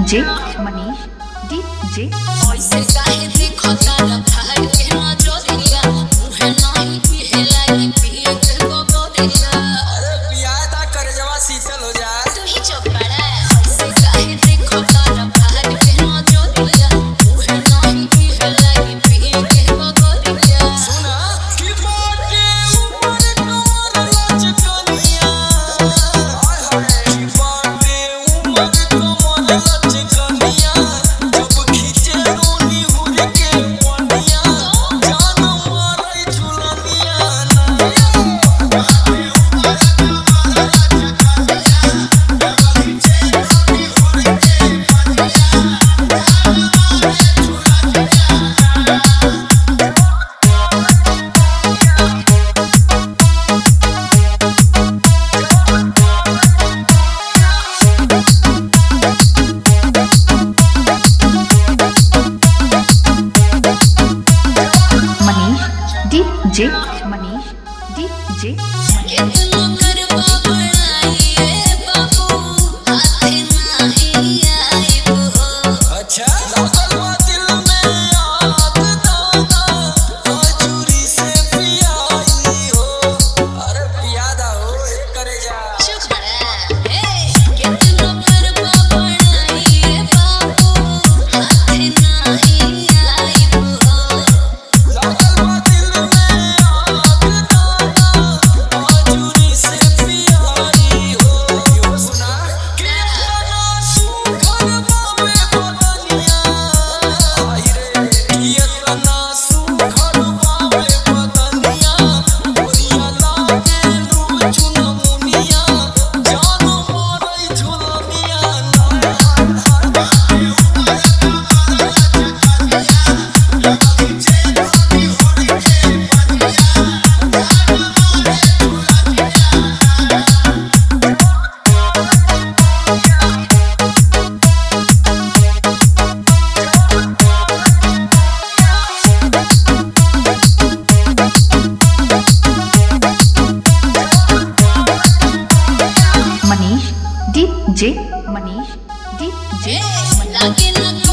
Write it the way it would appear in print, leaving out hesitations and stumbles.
DJ Manish DJ ऐसे काहे देखो तारा भाई के नजरिया मुहे नहीं पिए लागी पिए के गोगरिया। अरे पियादा कर जवा शीतल हो जा। तू ही चुप पड़ा। ऐसे काहे देखो तारा भाई के नजरिया मुहे नहीं पिए लागी पिए के गोगरिया। सुना कि बाटे ऊपर कमर लचकनिया हाय हाय कि बाटे ऊपर कमर लचकनिया जब खींचे रोनी हुर के पनिया जान मारे झुलनिया मनीष डीजे कितना करबा बड़ाई रे बाबू हाथे नाही आईबो। अच्छा लागल बा दिल में आग दाना हजूरी से पियाई हो। अरे पियादा हो करे जा। चुप रह। कितना करबा बड़ाई रे बाबू हाथे नाही आईबो। लागल बा दिल में आग दाना हजूरी से पियाई हो। यो सुना कि अपना सुखर बाबे बदनिया आई रे कि अपना सुखर बाबे बदनिया ओरिया लागे लू चुनमुनिया जान मारे झुलनिया मनीष डीजे लागे ना